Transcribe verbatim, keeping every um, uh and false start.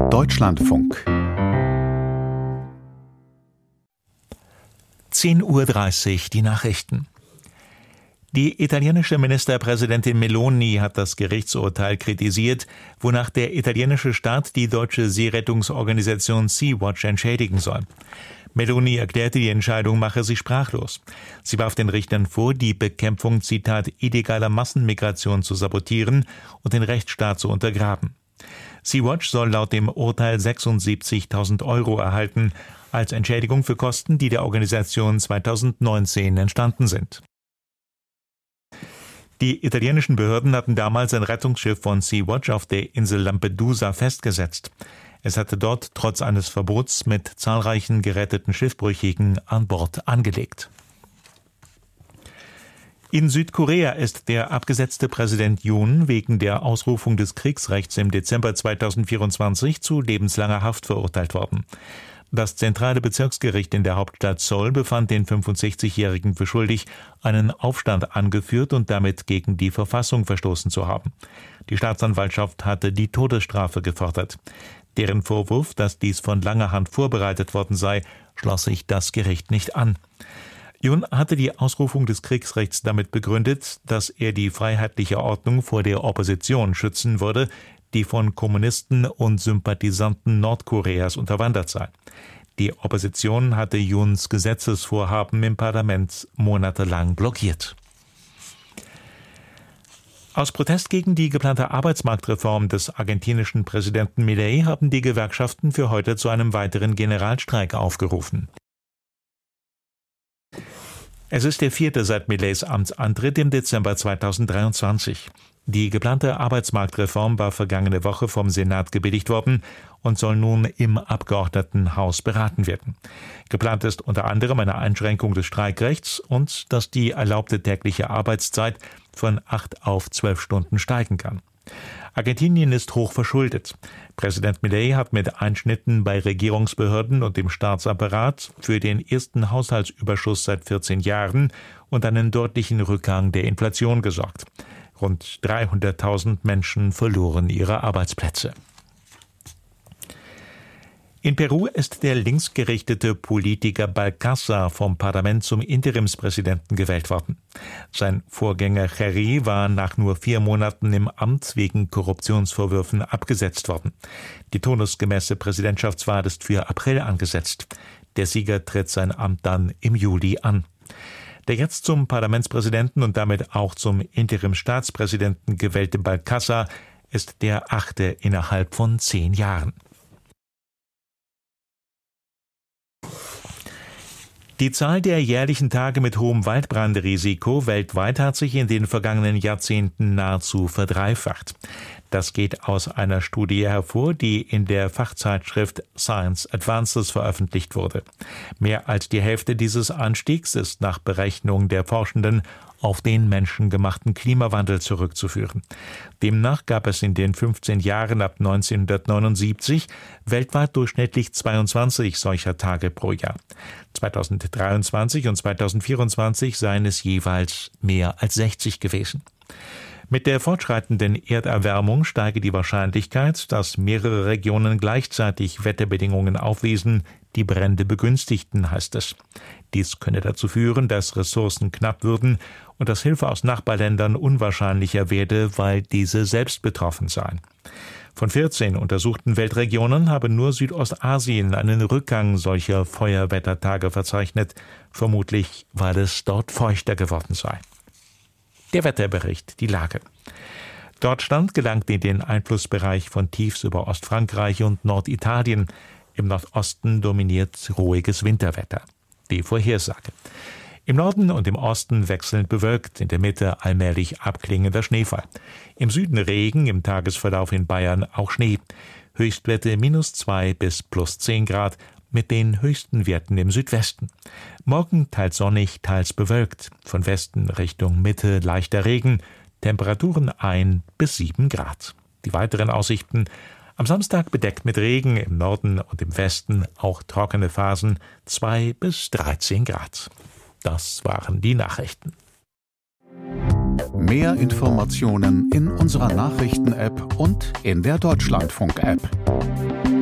Deutschlandfunk. zehn Uhr dreißig, die Nachrichten. Die italienische Ministerpräsidentin Meloni hat das Gerichtsurteil kritisiert, wonach der italienische Staat die deutsche Seerettungsorganisation Sea-Watch entschädigen soll. Meloni erklärte, die Entscheidung mache sie sprachlos. Sie warf den Richtern vor, die Bekämpfung, Zitat, illegaler Massenmigration zu sabotieren und den Rechtsstaat zu untergraben. Sea-Watch soll laut dem Urteil sechsundsiebzigtausend Euro erhalten, als Entschädigung für Kosten, die der Organisation zweitausendneunzehn entstanden sind. Die italienischen Behörden hatten damals ein Rettungsschiff von Sea-Watch auf der Insel Lampedusa festgesetzt. Es hatte dort trotz eines Verbots mit zahlreichen geretteten Schiffbrüchigen an Bord angelegt. In Südkorea ist der abgesetzte Präsident Yoon wegen der Ausrufung des Kriegsrechts im Dezember zweitausendvierundzwanzig zu lebenslanger Haft verurteilt worden. Das zentrale Bezirksgericht in der Hauptstadt Seoul befand den fünfundsechzigjährigen für schuldig, einen Aufstand angeführt und damit gegen die Verfassung verstoßen zu haben. Die Staatsanwaltschaft hatte die Todesstrafe gefordert. Deren Vorwurf, dass dies von langer Hand vorbereitet worden sei, schloss sich das Gericht nicht an. Yoon hatte die Ausrufung des Kriegsrechts damit begründet, dass er die freiheitliche Ordnung vor der Opposition schützen würde, die von Kommunisten und Sympathisanten Nordkoreas unterwandert sei. Die Opposition hatte Yoons Gesetzesvorhaben im Parlament monatelang blockiert. Aus Protest gegen die geplante Arbeitsmarktreform des argentinischen Präsidenten Milei haben die Gewerkschaften für heute zu einem weiteren Generalstreik aufgerufen. Es ist der vierte seit Mileis Amtsantritt im Dezember zweitausenddreiundzwanzig. Die geplante Arbeitsmarktreform war vergangene Woche vom Senat gebilligt worden und soll nun im Abgeordnetenhaus beraten werden. Geplant ist unter anderem eine Einschränkung des Streikrechts und dass die erlaubte tägliche Arbeitszeit von acht auf zwölf Stunden steigen kann. Argentinien ist hoch verschuldet. Präsident Milei hat mit Einschnitten bei Regierungsbehörden und dem Staatsapparat für den ersten Haushaltsüberschuss seit vierzehn Jahren und einen deutlichen Rückgang der Inflation gesorgt. Rund dreihunderttausend Menschen verloren ihre Arbeitsplätze. In Peru ist der linksgerichtete Politiker Balcázar vom Parlament zum Interimspräsidenten gewählt worden. Sein Vorgänger Cherry war nach nur vier Monaten im Amt wegen Korruptionsvorwürfen abgesetzt worden. Die turnusgemäße Präsidentschaftswahl ist für April angesetzt. Der Sieger tritt sein Amt dann im Juli an. Der jetzt zum Parlamentspräsidenten und damit auch zum Interimsstaatspräsidenten gewählte Balcázar ist der achte innerhalb von zehn Jahren. Die Zahl der jährlichen Tage mit hohem Waldbrandrisiko weltweit hat sich in den vergangenen Jahrzehnten nahezu verdreifacht. Das geht aus einer Studie hervor, die in der Fachzeitschrift Science Advances veröffentlicht wurde. Mehr als die Hälfte dieses Anstiegs ist nach Berechnung der Forschenden auf den menschengemachten Klimawandel zurückzuführen. Demnach gab es in den fünfzehn Jahren ab neunzehnhundertneunundsiebzig weltweit durchschnittlich zweiundzwanzig solcher Tage pro Jahr. zweitausenddreiundzwanzig und zweitausendvierundzwanzig seien es jeweils mehr als sechzig gewesen. Mit der fortschreitenden Erderwärmung steige die Wahrscheinlichkeit, dass mehrere Regionen gleichzeitig Wetterbedingungen aufwiesen, die Brände begünstigten, heißt es. Dies könne dazu führen, dass Ressourcen knapp würden und dass Hilfe aus Nachbarländern unwahrscheinlicher werde, weil diese selbst betroffen seien. Von vierzehn untersuchten Weltregionen habe nur Südostasien einen Rückgang solcher Feuerwettertage verzeichnet, vermutlich weil es dort feuchter geworden sei. Der Wetterbericht, die Lage. Deutschland gelangt in den Einflussbereich von Tiefs über Ostfrankreich und Norditalien. Im Nordosten dominiert ruhiges Winterwetter. Die Vorhersage. Im Norden und im Osten wechselnd bewölkt, in der Mitte allmählich abklingender Schneefall. Im Süden Regen, im Tagesverlauf in Bayern auch Schnee. Höchstwerte minus zwei bis plus zehn Grad, mit den höchsten Werten im Südwesten. Morgen teils sonnig, teils bewölkt. Von Westen Richtung Mitte leichter Regen. Temperaturen ein bis sieben Grad. Die weiteren Aussichten: am Samstag bedeckt mit Regen, im Norden und im Westen auch trockene Phasen, zwei bis dreizehn Grad. Das waren die Nachrichten. Mehr Informationen in unserer Nachrichten-App und in der Deutschlandfunk-App.